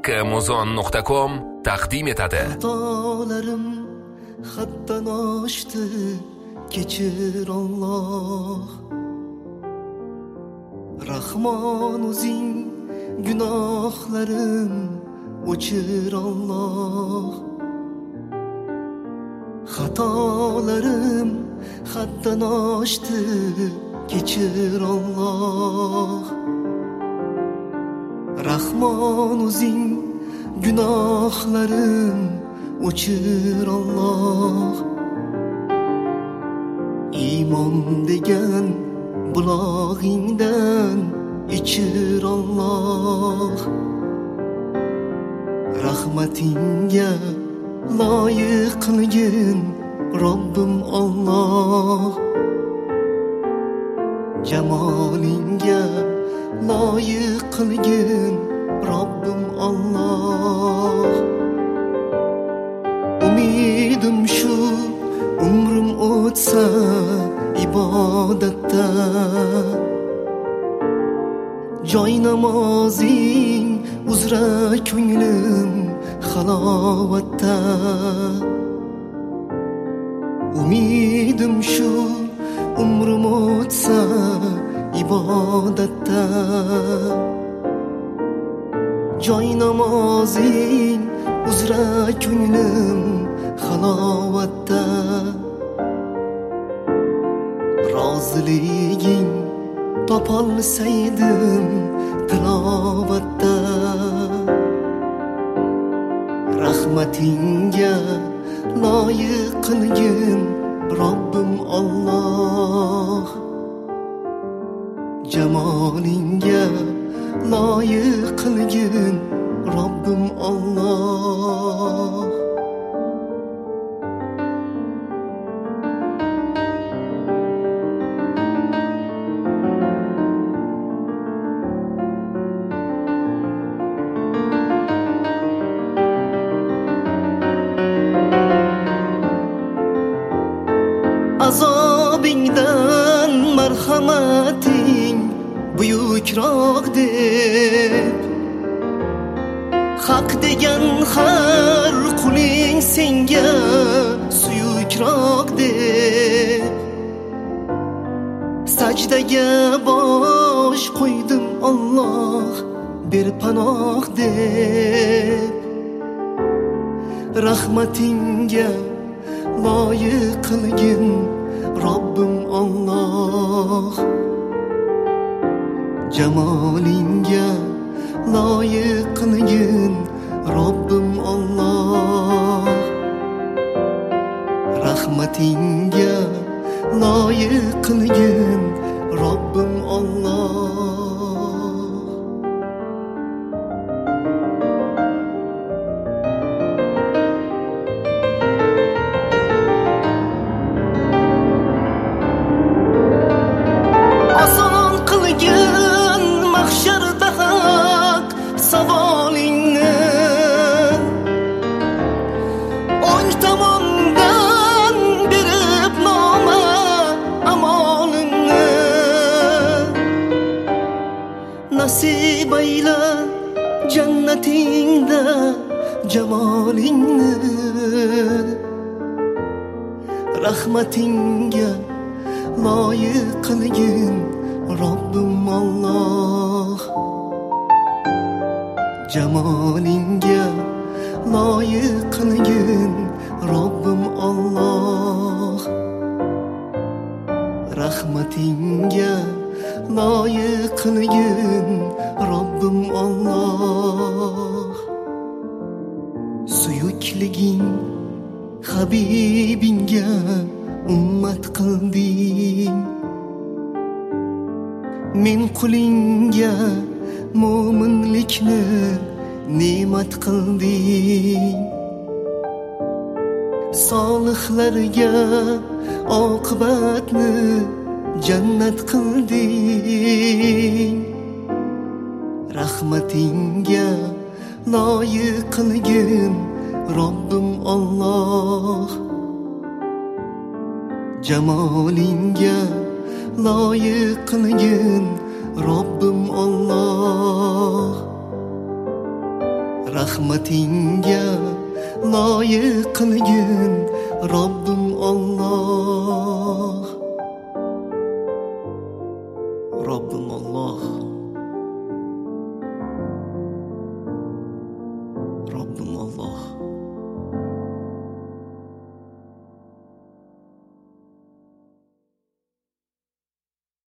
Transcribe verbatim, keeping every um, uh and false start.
Amazon nuqta com taqdim etadi. Xatolarim haddan oshdi, kechir Alloh. Rahmon o'zing gunohlarim o'chir Alloh. Xatolarim haddan oshdi, kechir Alloh. Rahmon o'zing gunohlarim o'chir Alloh. Iymon degan bulog'ingdan ichir Alloh. Rahmatingga loyiq qilgin Robbim Alloh. Jamolingga loyiq qilgin Robbim Alloh. Umidim shu umrim o'tsa ibodatda, joy namozing uzra ko'nglim halovatda. Umidim shu umrim o'tsa ibodatda, joy namozing uzra ko'nglim halovatda. Roziliging topolsaydim tilovatda, rahmatingga loyiq qilgin Robbim Alloh. Jamolingga loyiq qilgin Robbim Alloh. Azobingdan marhamating buyukroq deb, haq degan har quling senga suyukroq deb, sajdaga bosh qo'ydim Alloh ber panoh deb. Rahmatingga loyiq qilgin Robbim Alloh. Jamolingga loyiq qilgin Robbim Alloh. Rahmatingga loyiq qilgin Robbim Alloh. Nasib ayla jannatingda jamolingni, rahmatingga loyiq qilgin Robbim Alloh. Jamolingga loyiq qilgin Robbim Alloh. Rahmatingga loyiq qilgin Robbim Alloh. Suyukliging Habibingga ummat qilding, men qulingga mo'minlikni ne'mat qilding. Solihlarga oqibatni jannat qilding. Rahmatingga loyiq qilgin Robbim Alloh. Jamolingga loyiq qilgin Robbim Alloh. rahmatingga loyiq qilgin Robbim